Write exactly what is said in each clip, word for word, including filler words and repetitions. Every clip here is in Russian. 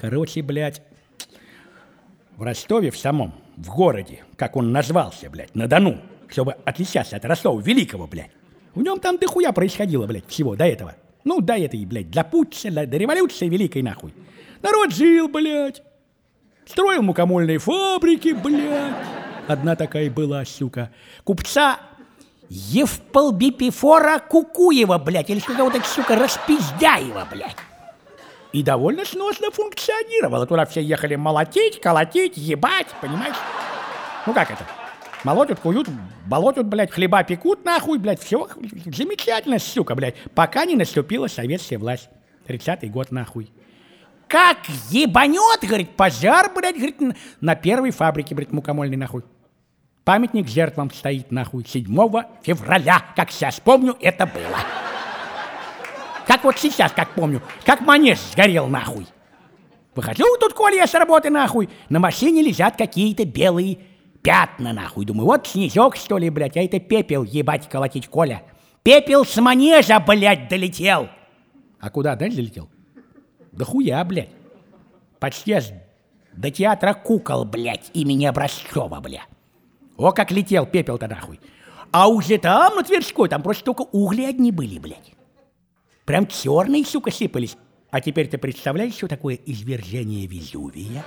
Короче, блядь, в Ростове в самом, в городе, как он назвался, блядь, на Дону, чтобы отличаться от Ростова Великого, блядь. В нем там дохуя происходило, блядь, всего до этого. Ну, до этой, блядь, до путча, до революции великой, нахуй. Народ жил, блядь. Строил мукомольные фабрики, блядь. Одна такая была, сука. Купца Евполбипифора Кукуева, блядь, или какого-то, сука, Распиздяева, блядь. И довольно сносно функционировало. Туда все ехали молотить, колотить, ебать, понимаешь? Ну как это? Молотят, куют, болотят, блядь, хлеба пекут, нахуй, блядь, все замечательно, сука, блядь, пока не наступила советская власть. тридцатый год, нахуй. Как ебанет, говорит, пожар, блядь, говорит, на первой фабрике, блядь, мукомольной, нахуй. Памятник жертвам стоит, нахуй, седьмого февраля, как сейчас помню, это было. Как вот сейчас, как помню, как манеж сгорел, нахуй. Выхожу тут, Коля, с работы, нахуй, на машине лежат какие-то белые пятна, нахуй. Думаю, вот снежок, что ли, блядь, а это пепел, ебать, колотить, Коля. Пепел с манежа, блядь, долетел. А куда дальше долетел? Да хуя, блядь. Почти аж до театра кукол, блядь, имени Образцова, блядь. О, как летел пепел-то, нахуй. А уже там, на Тверской, там просто только угли одни были, блядь. Прям черные, сука, сыпались. А теперь ты представляешь, что такое извержение Везувия?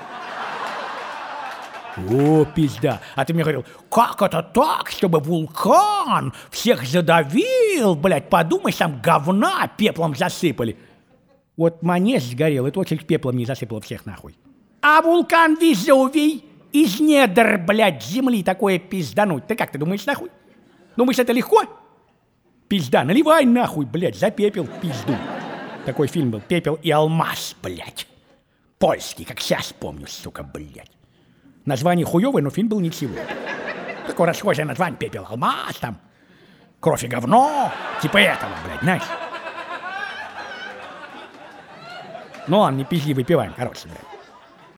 О, пизда. А ты мне говорил, как это так, чтобы вулкан всех задавил, блядь, подумай, там говна пеплом засыпали. Вот манеж сгорел, это очень пеплом не засыпало всех, нахуй. А вулкан Везувий из недр, блядь, земли такое пиздануть. Ты как, ты думаешь, нахуй? Думаешь, это легко? Пизда, наливай нахуй, блядь, за пепел пизду. Такой фильм был, «Пепел и алмаз», блядь. Польский, как сейчас помню, сука, блядь. Название хуёвое, но фильм был ничего. Такое расхожее название, «Пепел, алмаз», там, «Кровь и говно», типа этого, блядь, знаешь. Ну ладно, не пизди, выпиваем, короче, блядь.